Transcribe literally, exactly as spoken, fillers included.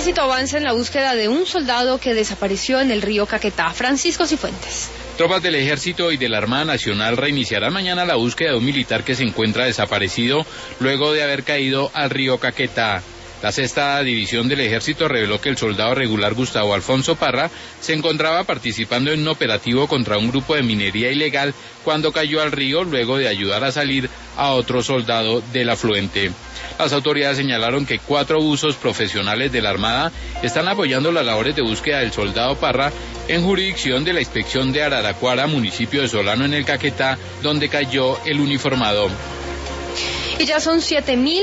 Ejército avanza en la búsqueda de un soldado que desapareció en el río Caquetá. Francisco Cifuentes. Tropas del Ejército y de la Armada Nacional reiniciarán mañana la búsqueda de un militar que se encuentra desaparecido luego de haber caído al río Caquetá. La sexta división del Ejército reveló que el soldado regular Gustavo Alfonso Parra se encontraba participando en un operativo contra un grupo de minería ilegal cuando cayó al río luego de ayudar a salir a otro soldado del afluente. Las autoridades señalaron que cuatro buzos profesionales de la Armada están apoyando las labores de búsqueda del soldado Parra en jurisdicción de la Inspección de Araraquara, municipio de Solano en el Caquetá, donde cayó el uniformado. Y ya son siete mil